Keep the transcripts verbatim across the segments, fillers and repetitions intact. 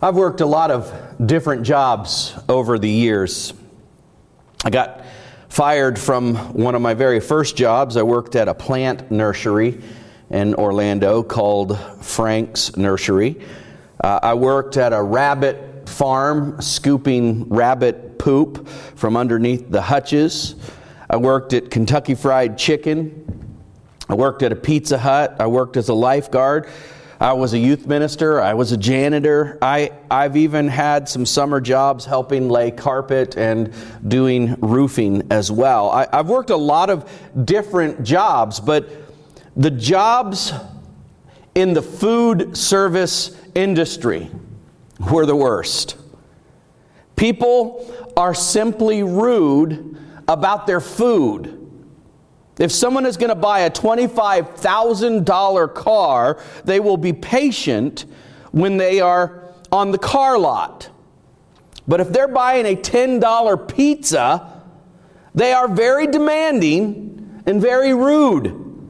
I've worked a lot of different jobs over the years. I got fired from one of my very first jobs. I worked at a plant nursery in Orlando called Frank's Nursery. Uh, I worked at a rabbit farm, scooping rabbit poop from underneath the hutches. I worked at Kentucky Fried Chicken. I worked at a Pizza Hut. I worked as a lifeguard. I was a youth minister. I was a janitor. I, I've even had some summer jobs helping lay carpet and doing roofing as well. I, I've worked a lot of different jobs, but the jobs in the food service industry were the worst. People are simply rude about their food. If someone is going to buy a twenty-five thousand dollars car, they will be patient when they are on the car lot. But if they're buying a ten dollar pizza, they are very demanding and very rude.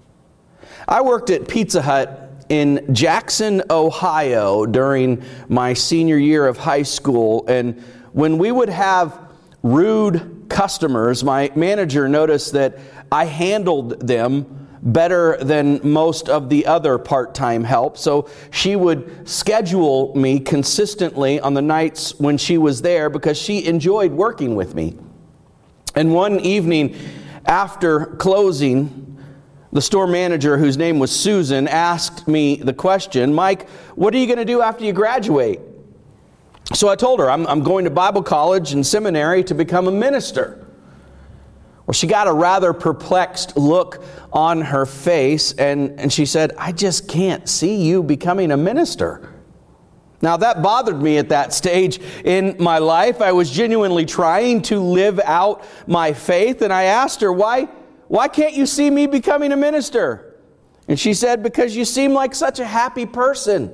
I worked at Pizza Hut in Jackson, Ohio during my senior year of high school, and when we would have rude customers, my manager noticed that I handled them better than most of the other part-time help. So she would schedule me consistently on the nights when she was there because she enjoyed working with me. And one evening after closing, the store manager, whose name was Susan, asked me the question, "Mike, what are you going to do after you graduate?" So I told her, I'm, I'm going to Bible college and seminary to become a minister. Well, she got a rather perplexed look on her face, and, and she said, "I just can't see you becoming a minister." Now, that bothered me at that stage in my life. I was genuinely trying to live out my faith, and I asked her, why, why can't you see me becoming a minister? And she said, "Because you seem like such a happy person."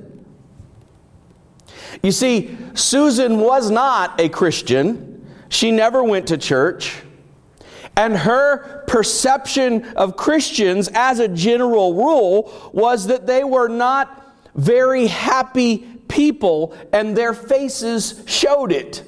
You see, Susan was not a Christian. She never went to church. And her perception of Christians as a general rule was that they were not very happy people, and their faces showed it.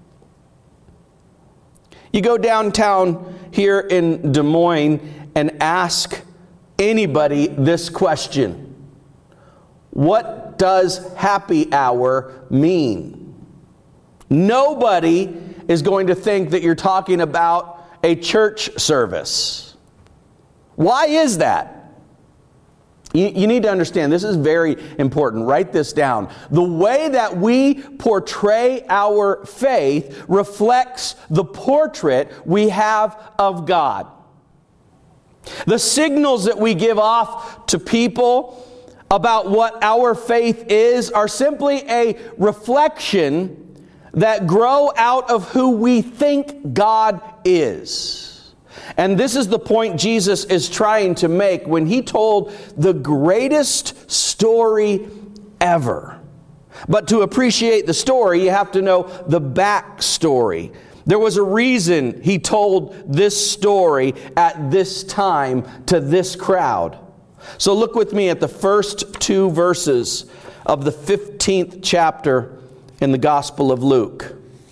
You go downtown here in Des Moines and ask anybody this question: what does happy hour mean? Nobody is going to think that you're talking about a church service. Why is that? You, you need to understand, this is very important. Write this down. The way that we portray our faith reflects the portrait we have of God. The signals that we give off to people about what our faith is are simply a reflection that grow out of who we think God is. And this is the point Jesus is trying to make when he told the greatest story ever. But to appreciate the story, you have to know the backstory. There was a reason he told this story at this time to this crowd. So look with me at the first two verses of the fifteenth chapter in the Gospel of Luke.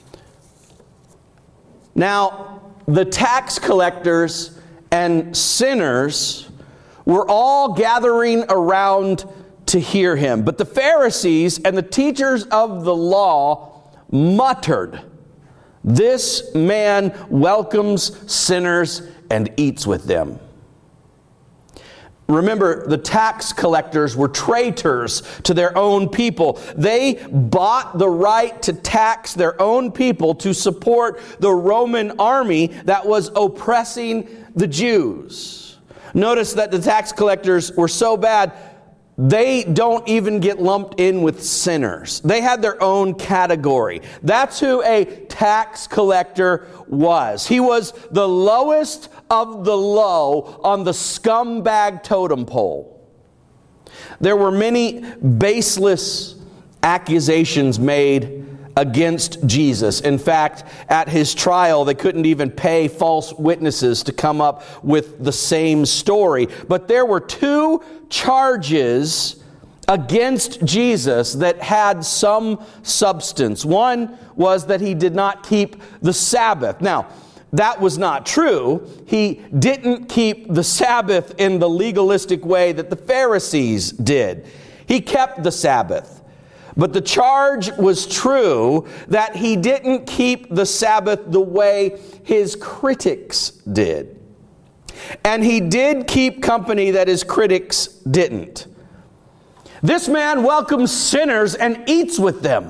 Now, the tax collectors and sinners were all gathering around to hear him. But the Pharisees and the teachers of the law muttered, "This man welcomes sinners and eats with them." Remember, the tax collectors were traitors to their own people. They bought the right to tax their own people to support the Roman army that was oppressing the Jews. Notice that the tax collectors were so bad, they don't even get lumped in with sinners. They had their own category. That's who a tax collector was. He was the lowest of the low on the scumbag totem pole. There were many baseless accusations made against Jesus. In fact, at his trial, they couldn't even pay false witnesses to come up with the same story. But there were two charges against Jesus that had some substance. One was that he did not keep the Sabbath. Now, that was not true. He didn't keep the Sabbath in the legalistic way that the Pharisees did. He kept the Sabbath. But the charge was true that he didn't keep the Sabbath the way his critics did. And he did keep company that his critics didn't. This man welcomes sinners and eats with them.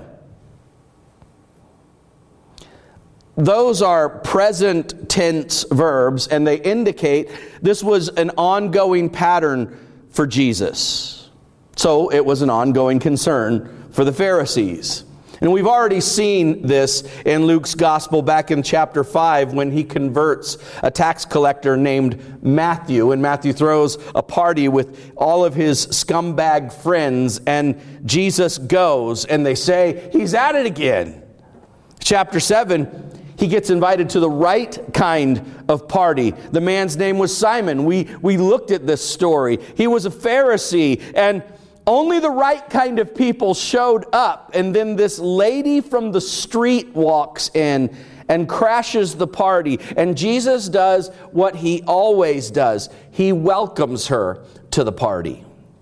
Those are present tense verbs, and they indicate this was an ongoing pattern for Jesus. So it was an ongoing concern for the Pharisees. And we've already seen this in Luke's gospel back in chapter five when he converts a tax collector named Matthew. And Matthew throws a party with all of his scumbag friends, and Jesus goes, and they say, he's at it again. Chapter seven, he gets invited to the right kind of party. The man's name was Simon. We, we looked at this story. He was a Pharisee, and only the right kind of people showed up. And then this lady from the street walks in and crashes the party. And Jesus does what he always does. He welcomes her to the party.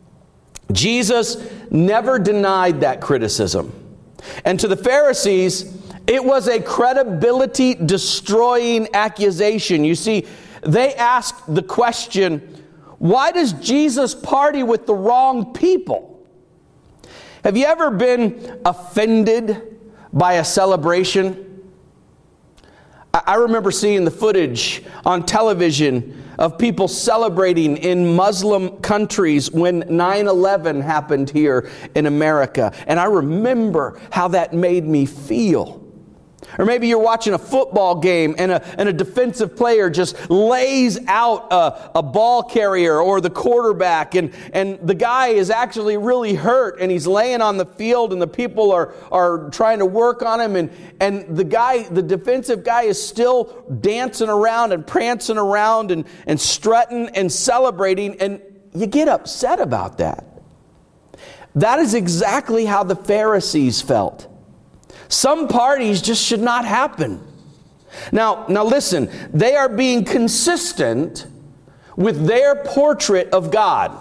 Jesus never denied that criticism. And to the Pharisees, it was a credibility-destroying accusation. You see, they asked the question, why does Jesus party with the wrong people? Have you ever been offended by a celebration? I remember seeing the footage on television of people celebrating in Muslim countries when nine eleven happened here in America. And I remember how that made me feel. Or maybe you're watching a football game and a, and a defensive player just lays out a, a ball carrier or the quarterback, and, and the guy is actually really hurt and he's laying on the field and the people are, are trying to work on him, and, and the guy, the defensive guy is still dancing around and prancing around and, and strutting and celebrating, and you get upset about that. That is exactly how the Pharisees felt. Some parties just should not happen. Now, now listen, they are being consistent with their portrait of God.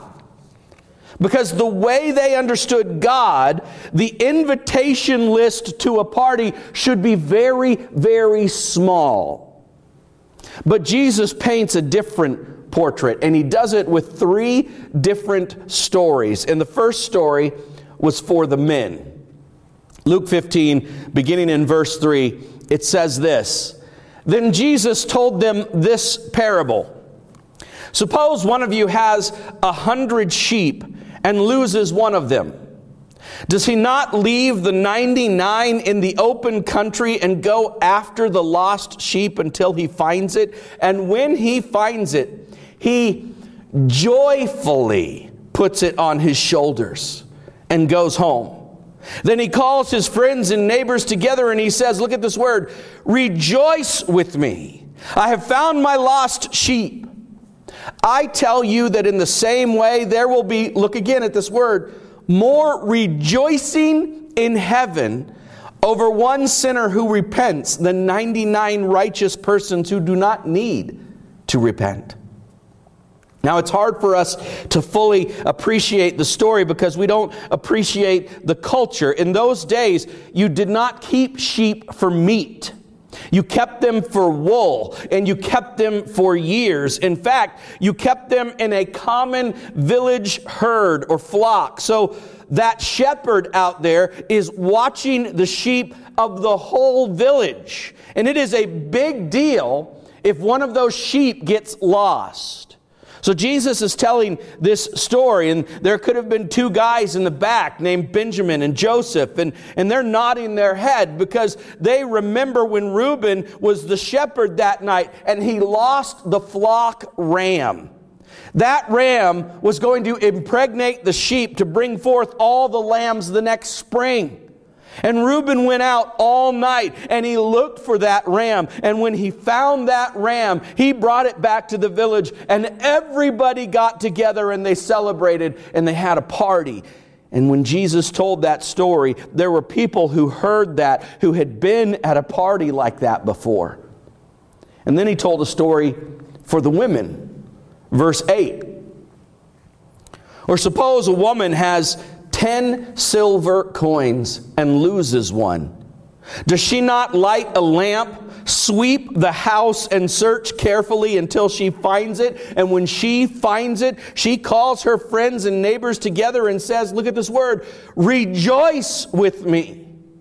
Because the way they understood God, the invitation list to a party should be very, very small. But Jesus paints a different portrait, and he does it with three different stories. And the first story was for the men. Luke fifteen, beginning in verse three, it says this, "Then Jesus told them this parable. Suppose one of you has a hundred sheep and loses one of them. Does he not leave the ninety-nine in the open country and go after the lost sheep until he finds it? And when he finds it, he joyfully puts it on his shoulders and goes home. Then he calls his friends and neighbors together and he says," look at this word, "rejoice with me. I have found my lost sheep. I tell you that in the same way there will be," look again at this word, "more rejoicing in heaven over one sinner who repents than ninety-nine righteous persons who do not need to repent." Now, it's hard for us to fully appreciate the story because we don't appreciate the culture. In those days, you did not keep sheep for meat. You kept them for wool, and you kept them for years. In fact, you kept them in a common village herd or flock. So that shepherd out there is watching the sheep of the whole village. And it is a big deal if one of those sheep gets lost. So Jesus is telling this story, and there could have been two guys in the back named Benjamin and Joseph, and, and they're nodding their head because they remember when Reuben was the shepherd that night and he lost the flock ram. That ram was going to impregnate the sheep to bring forth all the lambs the next spring. And Reuben went out all night and he looked for that ram. And when he found that ram, he brought it back to the village, and everybody got together and they celebrated and they had a party. And when Jesus told that story, there were people who heard that, who had been at a party like that before. And then he told a story for the women. Verse eight. Or suppose a woman has ten silver coins and loses one. Does she not light a lamp, sweep the house, and search carefully until she finds it? And when she finds it, she calls her friends and neighbors together and says, look at this word, rejoice with me.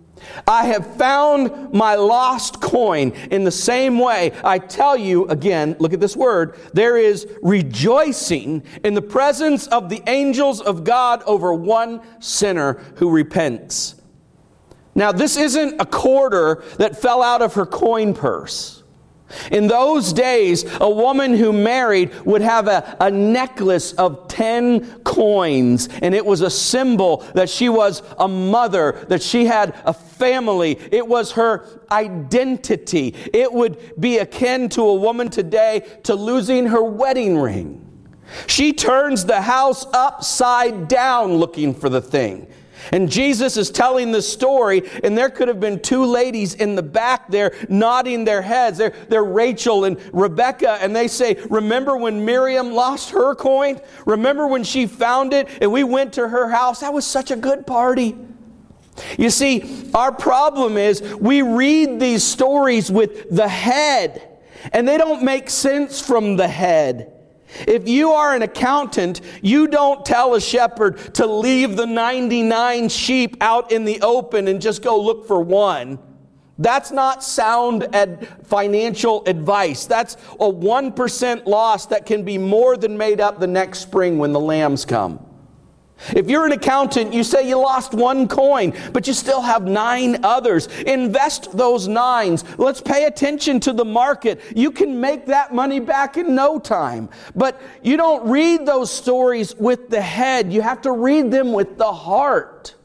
I have found my lost coin. In the same way, I tell you again, look at this word, there is rejoicing in the presence of the angels of God over one sinner who repents. Now, this isn't a quarter that fell out of her coin purse. In those days, a woman who married would have a, a necklace of ten coins, and it was a symbol that she was a mother, that she had a family. It was her identity. It would be akin to a woman today to losing her wedding ring. She turns the house upside down looking for the thing. And Jesus is telling this story, and there could have been two ladies in the back there nodding their heads. They're, they're Rachel and Rebecca, and they say, remember when Miriam lost her coin? Remember when she found it and we went to her house? That was such a good party. You see, our problem is we read these stories with the head, and they don't make sense from the head. If you are an accountant, you don't tell a shepherd to leave the ninety-nine sheep out in the open and just go look for one. That's not sound ad- financial advice. That's a one percent loss that can be more than made up the next spring when the lambs come. If you're an accountant, you say you lost one coin, but you still have nine others. Invest those nines. Let's pay attention to the market. You can make that money back in no time. But you don't read those stories with the head. You have to read them with the heart.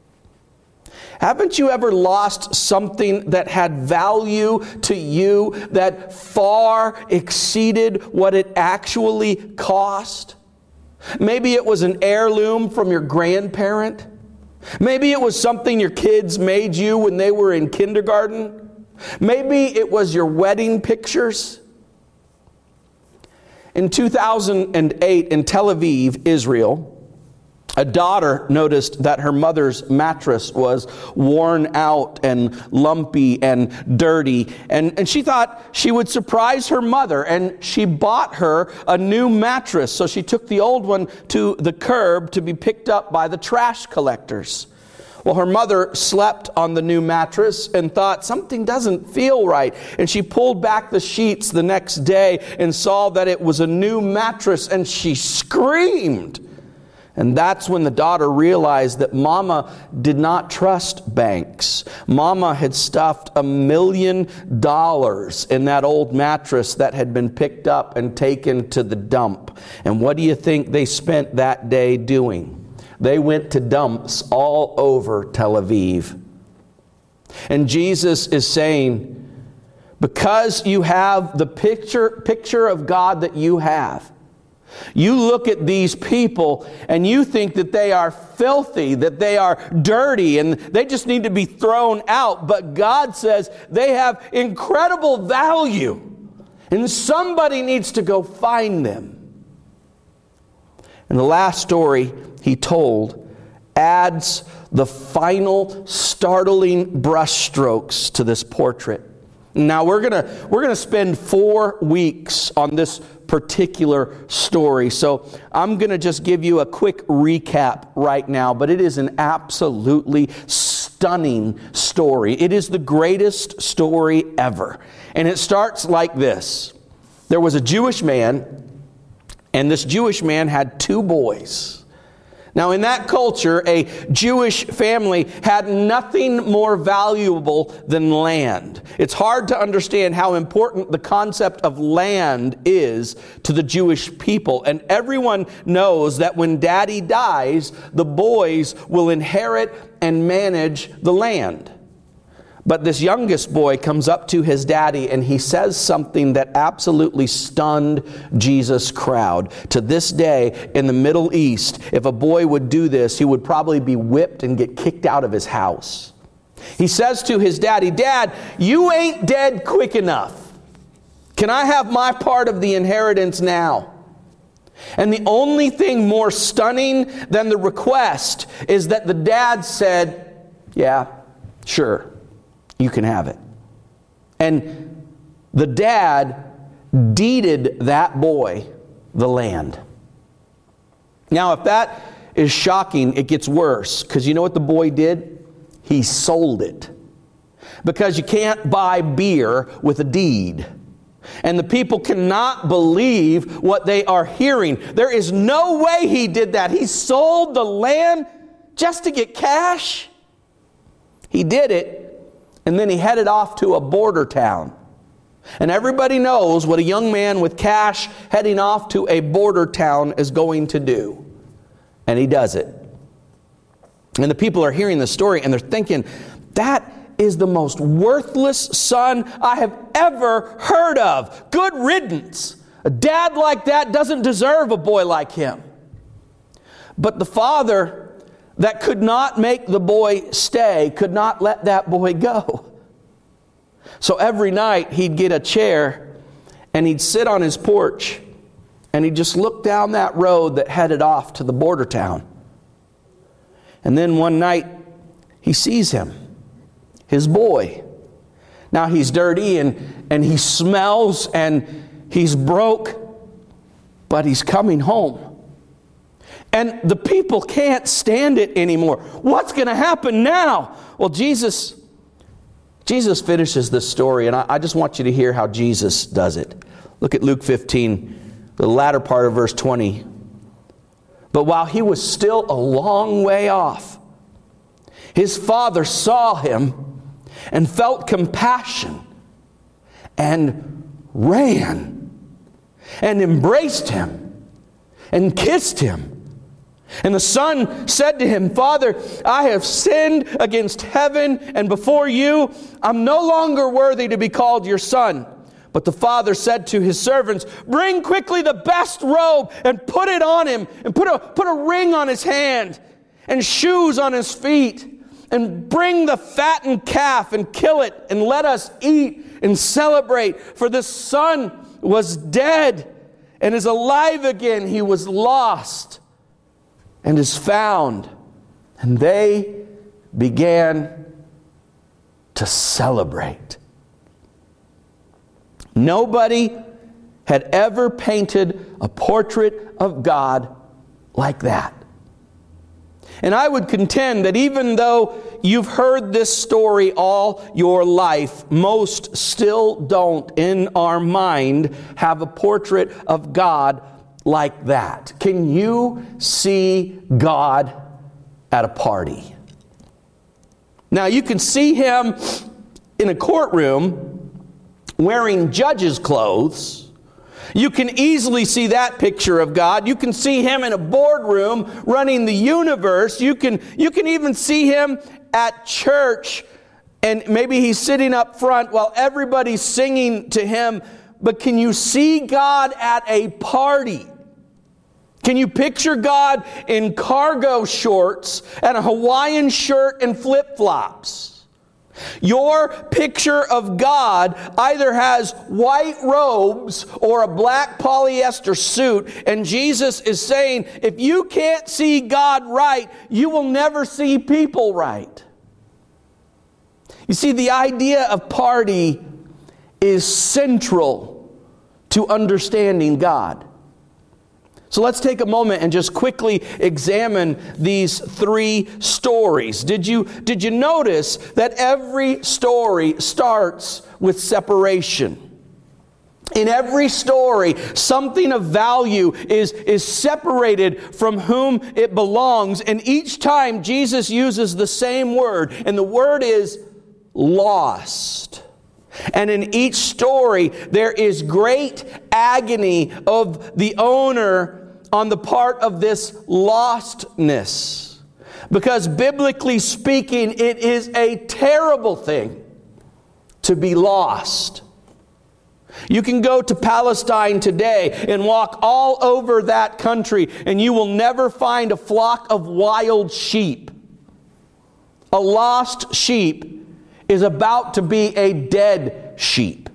Haven't you ever lost something that had value to you that far exceeded what it actually cost? Maybe it was an heirloom from your grandparent. Maybe it was something your kids made you when they were in kindergarten. Maybe it was your wedding pictures. In two thousand eight in Tel Aviv, Israel, a daughter noticed that her mother's mattress was worn out and lumpy and dirty. And, and she thought she would surprise her mother, and she bought her a new mattress. So she took the old one to the curb to be picked up by the trash collectors. Well, her mother slept on the new mattress and thought something doesn't feel right. And she pulled back the sheets the next day and saw that it was a new mattress, and she screamed. And that's when the daughter realized that Mama did not trust banks. Mama had stuffed a million dollars in that old mattress that had been picked up and taken to the dump. And what do you think they spent that day doing? They went to dumps all over Tel Aviv. And Jesus is saying, because you have the picture, picture of God that you have, you look at these people and you think that they are filthy, that they are dirty, and they just need to be thrown out. But God says they have incredible value, and somebody needs to go find them. And the last story he told adds the final startling brushstrokes to this portrait. Now we're gonna we're gonna spend four weeks on this particular story. So I'm going to just give you a quick recap right now, but it is an absolutely stunning story. It is the greatest story ever. And it starts like this. There was a Jewish man, and this Jewish man had two boys. Now, in that culture, a Jewish family had nothing more valuable than land. It's hard to understand how important the concept of land is to the Jewish people. And everyone knows that when daddy dies, the boys will inherit and manage the land. But this youngest boy comes up to his daddy and he says something that absolutely stunned Jesus' crowd. To this day, in the Middle East, if a boy would do this, he would probably be whipped and get kicked out of his house. He says to his daddy, "Dad, you ain't dead quick enough. Can I have my part of the inheritance now?" And the only thing more stunning than the request is that the dad said, "Yeah, sure. You can have it." And the dad deeded that boy the land. Now, if that is shocking, it gets worse. Because you know what the boy did? He sold it. Because you can't buy beer with a deed. And the people cannot believe what they are hearing. There is no way he did that. He sold the land just to get cash. He did it. And then he headed off to a border town. And everybody knows what a young man with cash heading off to a border town is going to do. And he does it. And the people are hearing the story and they're thinking, that is the most worthless son I have ever heard of. Good riddance. A dad like that doesn't deserve a boy like him. But the father that could not make the boy stay, could not let that boy go. So every night he'd get a chair and he'd sit on his porch and he'd just look down that road that headed off to the border town. And then one night he sees him, his boy. Now he's dirty and, and he smells and he's broke, but he's coming home. And the people can't stand it anymore. What's going to happen now? Well, Jesus, Jesus finishes this story, and I, I just want you to hear how Jesus does it. Look at Luke fifteen, the latter part of verse twenty. But while he was still a long way off, his father saw him and felt compassion and ran and embraced him and kissed him. And the son said to him, "Father, I have sinned against heaven and before you. I'm no longer worthy to be called your son." But the father said to his servants, "Bring quickly the best robe and put it on him, and put a, put a ring on his hand and shoes on his feet. And bring the fattened calf and kill it, and let us eat and celebrate. For this son was dead and is alive again. He was lost and is found." And they began to celebrate. Nobody had ever painted a portrait of God like that. And I would contend that even though you've heard this story all your life, most still don't, in our mind, have a portrait of God like that. Can you see God at a party? Now, you can see him in a courtroom wearing judge's clothes. You can easily see that picture of God. You can see him in a boardroom running the universe. You can, you can even see him at church, and maybe he's sitting up front while everybody's singing to him. But can you see God at a party? Can you picture God in cargo shorts and a Hawaiian shirt and flip-flops? Your picture of God either has white robes or a black polyester suit, and Jesus is saying, if you can't see God right, you will never see people right. You see, the idea of party is central to understanding God. So let's take a moment and just quickly examine these three stories. Did you, did you notice that every story starts with separation? In every story, something of value is, is separated from whom it belongs. And each time Jesus uses the same word, and the word is lost. And in each story, there is great agony of the owner on the part of this lostness. Because biblically speaking, it is a terrible thing to be lost. You can go to Palestine today and walk all over that country, and you will never find a flock of wild sheep. A lost sheep is about to be a dead sheep.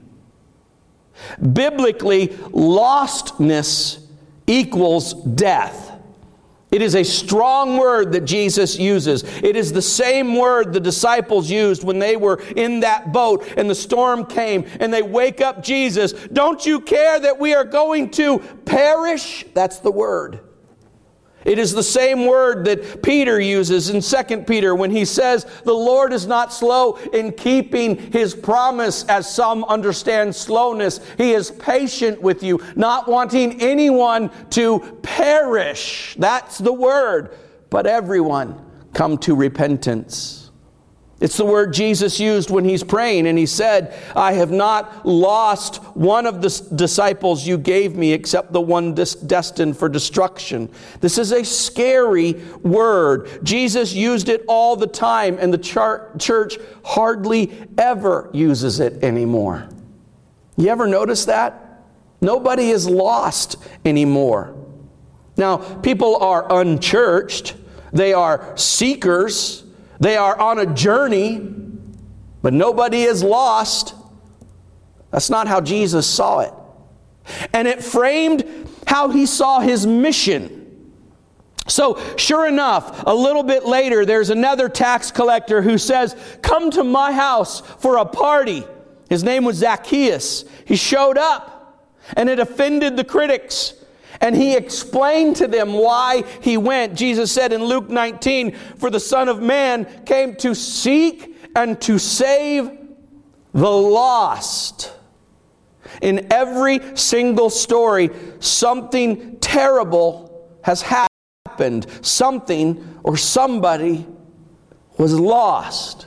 Biblically, lostness equals death. It is a strong word that Jesus uses. It is the same word the disciples used when they were in that boat and the storm came and they wake up Jesus. Don't you care that we are going to perish? That's the word. It is the same word that Peter uses in Second Peter when he says, the Lord is not slow in keeping His promise, as some understand slowness. He is patient with you, not wanting anyone to perish. That's the word. But everyone come to repentance. It's the word Jesus used when He's praying, and He said, I have not lost one of the disciples you gave me except the one des- destined for destruction. This is a scary word. Jesus used it all the time, and the char- church hardly ever uses it anymore. You ever notice that? Nobody is lost anymore. Now, people are unchurched. They are seekers. They are on a journey, but nobody is lost. That's not how Jesus saw it. And it framed how He saw His mission. So, sure enough, a little bit later, there's another tax collector who says, come to my house for a party. His name was Zacchaeus. He showed up, and it offended the critics. And He explained to them why He went. Jesus said in Luke nineteen, for the Son of Man came to seek and to save the lost. In every single story, something terrible has happened. Something or somebody was lost.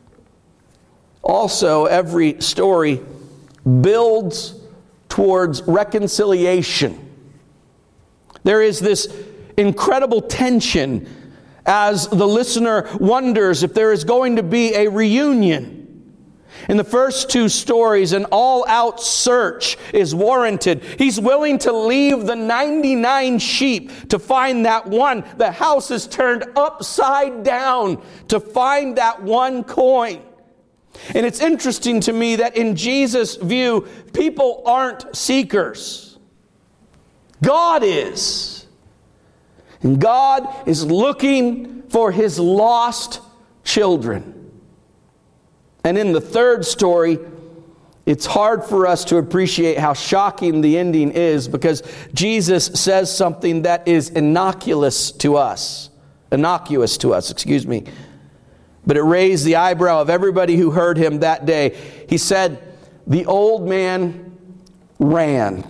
Also, every story builds towards reconciliation. There is this incredible tension as the listener wonders if there is going to be a reunion. In the first two stories, an all-out search is warranted. He's willing to leave the ninety-nine sheep to find that one. The house is turned upside down to find that one coin. And it's interesting to me that in Jesus' view, people aren't seekers. God is. And God is looking for His lost children. And in the third story, it's hard for us to appreciate how shocking the ending is because Jesus says something that is innocuous to us. Innocuous to us, excuse me. But it raised the eyebrow of everybody who heard Him that day. He said, the old man ran.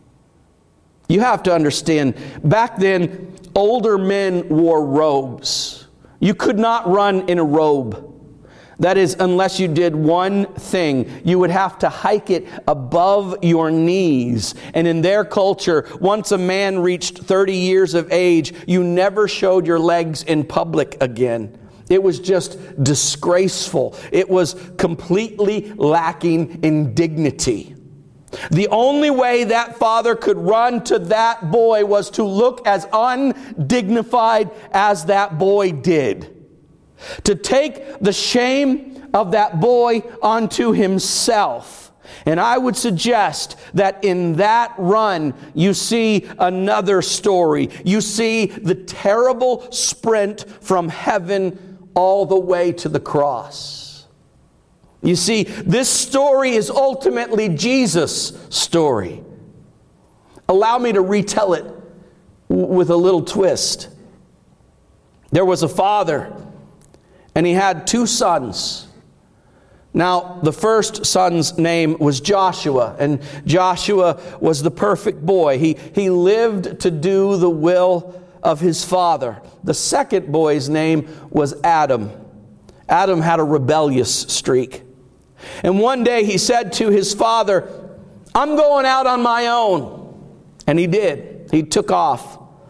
You have to understand, back then, older men wore robes. You could not run in a robe. That is, unless you did one thing. You would have to hike it above your knees. And in their culture, once a man reached thirty years of age, you never showed your legs in public again. It was just disgraceful. It was completely lacking in dignity. The only way that father could run to that boy was to look as undignified as that boy did. To take the shame of that boy onto himself. And I would suggest that in that run, you see another story. You see the terrible sprint from heaven all the way to the cross. You see, this story is ultimately Jesus' story. Allow me to retell it with a little twist. There was a father, and he had two sons. Now, the first son's name was Joshua, and Joshua was the perfect boy. He, he lived to do the will of his father. The second boy's name was Adam. Adam had a rebellious streak. And one day he said to his father, I'm going out on my own. And he did. He took off.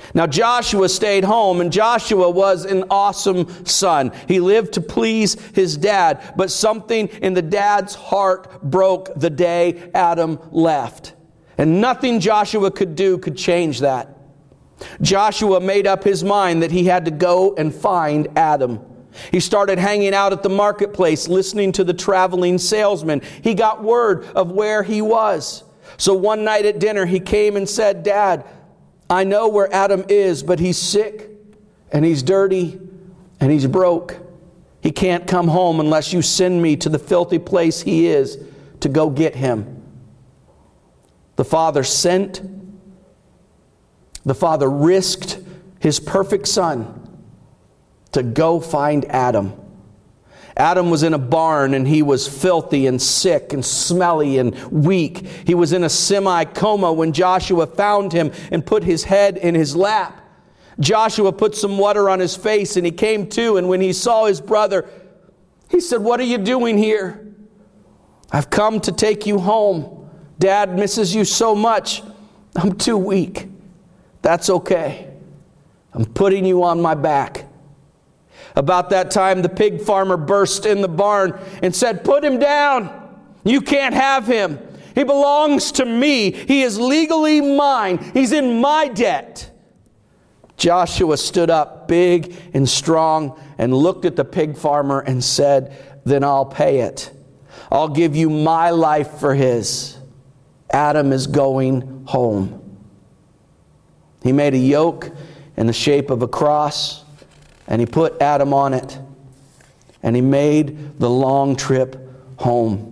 Now Joshua stayed home, and Joshua was an awesome son. He lived to please his dad, but something in the dad's heart broke the day Adam left. And nothing Joshua could do could change that. Joshua made up his mind that he had to go and find Adam. He started hanging out at the marketplace, listening to the traveling salesman. He got word of where he was. So one night at dinner, he came and said, "Dad, I know where Adam is, but he's sick, and he's dirty, and he's broke. He can't come home unless you send me to the filthy place he is to go get him." The father sent. The father risked his perfect son to go find Adam. Adam was in a barn, and he was filthy and sick and smelly and weak. He was in a semi-coma when Joshua found him and put his head in his lap. Joshua put some water on his face, and he came to, and when he saw his brother, he said, "What are you doing here?" "I've come to take you home. Dad misses you so much. I'm too weak." "That's okay. I'm putting you on my back." About that time, the pig farmer burst in the barn and said, "Put him down. You can't have him. He belongs to me. He is legally mine. He's in my debt." Joshua stood up big and strong and looked at the pig farmer and said, "Then I'll pay it. I'll give you my life for his. Adam is going home." He made a yoke in the shape of a cross, and he put Adam on it, and he made the long trip home.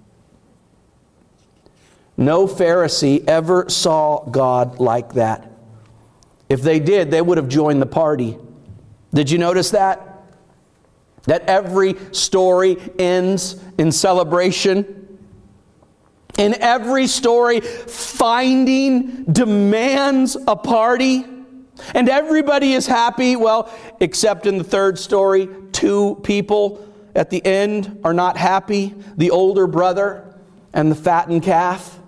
No Pharisee ever saw God like that. If they did, they would have joined the party. Did you notice that? That every story ends in celebration. In every story, finding demands a party. And everybody is happy, well, except in the third story, two people at the end are not happy. The older brother and the fattened calf.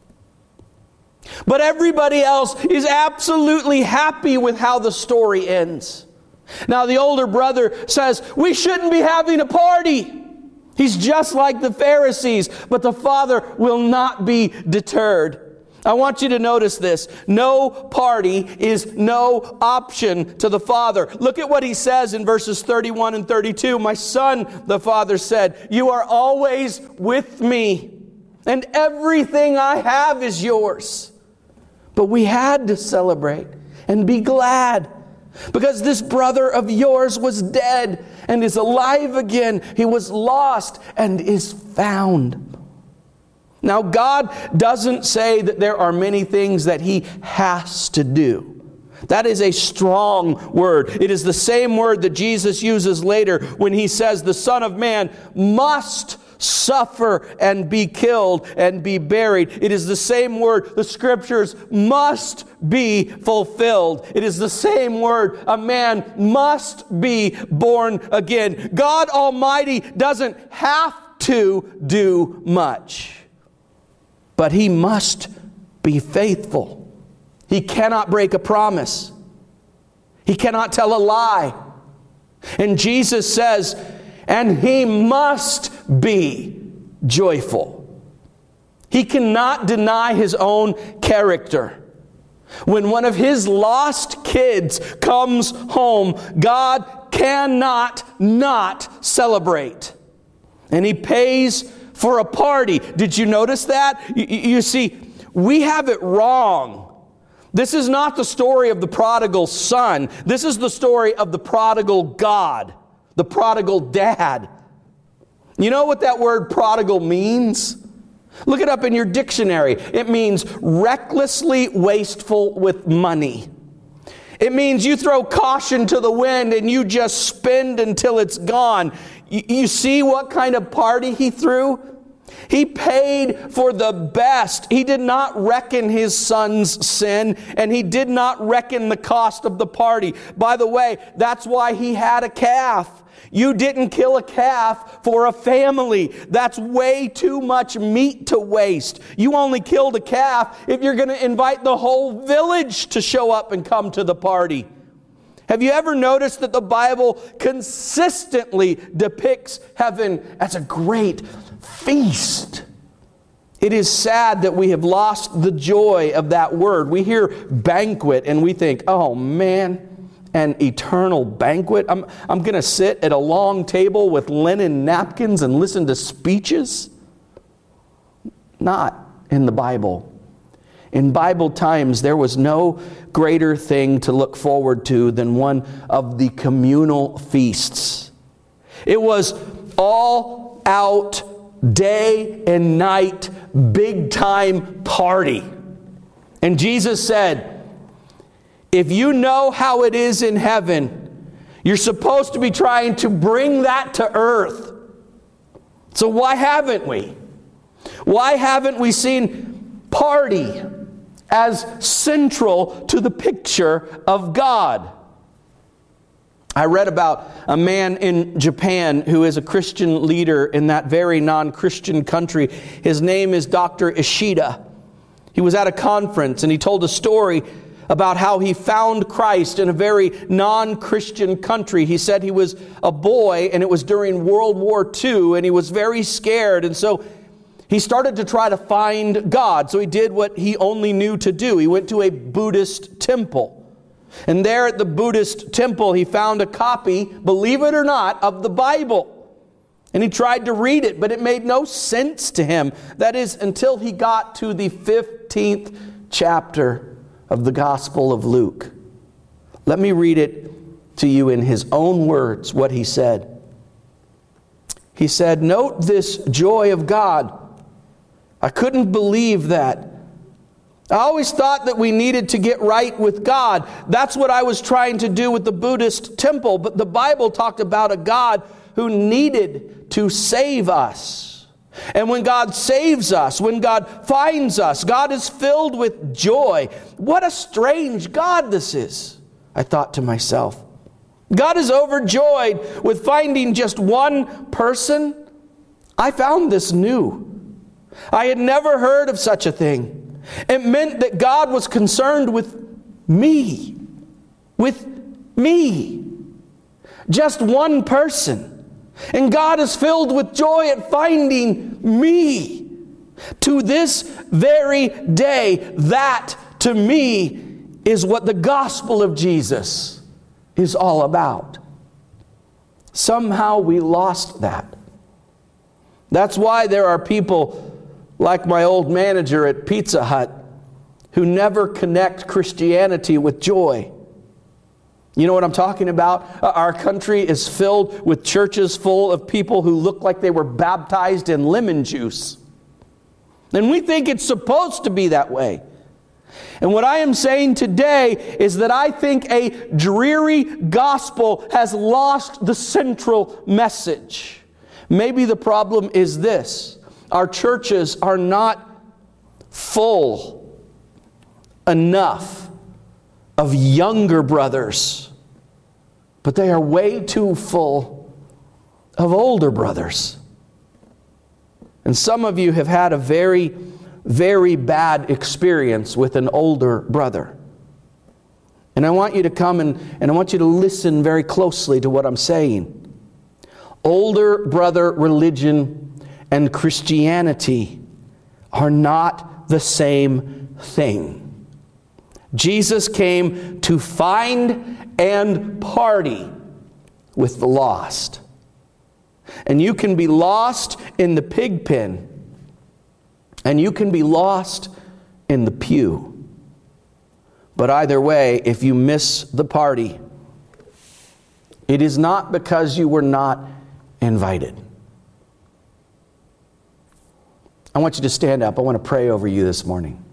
But everybody else is absolutely happy with how the story ends. Now the older brother says, "We shouldn't be having a party." He's just like the Pharisees, but the father will not be deterred. I want you to notice this. No party is no option to the father. Look at what he says in verses thirty-one and thirty-two. "My son," the father said, "you are always with me, and everything I have is yours." But we had to celebrate and be glad, because this brother of yours was dead and is alive again. He was lost and is found. Now, God doesn't say that there are many things that He has to do. That is a strong word. It is the same word that Jesus uses later when He says the Son of Man must suffer and be killed and be buried. It is the same word. The Scriptures must be fulfilled. It is the same word. A man must be born again. God Almighty doesn't have to do much, but He must be faithful. He cannot break a promise. He cannot tell a lie. And Jesus says, and He must be joyful. He cannot deny His own character. When one of His lost kids comes home, God cannot not celebrate. And He pays for a party. Did you notice that? You, you see, we have it wrong. This is not the story of the prodigal son. This is the story of the prodigal God, the prodigal dad. You know what that word prodigal means? Look it up in your dictionary. It means recklessly wasteful with money. It means you throw caution to the wind and you just spend until it's gone. You, you see what kind of party he threw? He paid for the best. He did not reckon his son's sin, and he did not reckon the cost of the party. By the way, that's why he had a calf. You didn't kill a calf for a family. That's way too much meat to waste. You only killed a calf if you're going to invite the whole village to show up and come to the party. Have you ever noticed that the Bible consistently depicts heaven as a great feast? It is sad that we have lost the joy of that word. We hear banquet and we think, oh man, an eternal banquet. I'm, I'm going to sit at a long table with linen napkins and listen to speeches. Not in the Bible. In Bible times, there was no greater thing to look forward to than one of the communal feasts. It was all out, day and night, big time party. And Jesus said, if you know how it is in heaven, you're supposed to be trying to bring that to earth. So why haven't we? Why haven't we seen party as central to the picture of God? I read about a man in Japan who is a Christian leader in that very non-Christian country. His name is Doctor Ishida. He was at a conference and he told a story about how he found Christ in a very non-Christian country. He said he was a boy and it was during World War Two and he was very scared, and so he started to try to find God. So he did what he only knew to do. He went to a Buddhist temple. And there at the Buddhist temple, he found a copy, believe it or not, of the Bible. And he tried to read it, but it made no sense to him. That is, until he got to the fifteenth chapter of the Gospel of Luke. Let me read it to you in his own words, what he said. He said, "Note this joy of God. I couldn't believe that. I always thought that we needed to get right with God. That's what I was trying to do with the Buddhist temple. But the Bible talked about a God who needed to save us. And when God saves us, when God finds us, God is filled with joy. What a strange God this is," I thought to myself. God is overjoyed with finding just one person. I found this new. I had never heard of such a thing. It meant that God was concerned with me. With me. Just one person. And God is filled with joy at finding me. To this very day, that to me is what the gospel of Jesus is all about. Somehow we lost that. That's why there are people like my old manager at Pizza Hut who never connect Christianity with joy. You know what I'm talking about? Our country is filled with churches full of people who look like they were baptized in lemon juice. And we think it's supposed to be that way. And what I am saying today is that I think a dreary gospel has lost the central message. Maybe the problem is this: our churches are not full enough of younger brothers, but they are way too full of older brothers. And some of you have had a very, very bad experience with an older brother. And I want you to come and, and I want you to listen very closely to what I'm saying. Older brother religion and Christianity are not the same thing. Jesus came to find and party with the lost. And you can be lost in the pig pen, and you can be lost in the pew. But either way, if you miss the party, it is not because you were not invited. I want you to stand up. I want to pray over you this morning.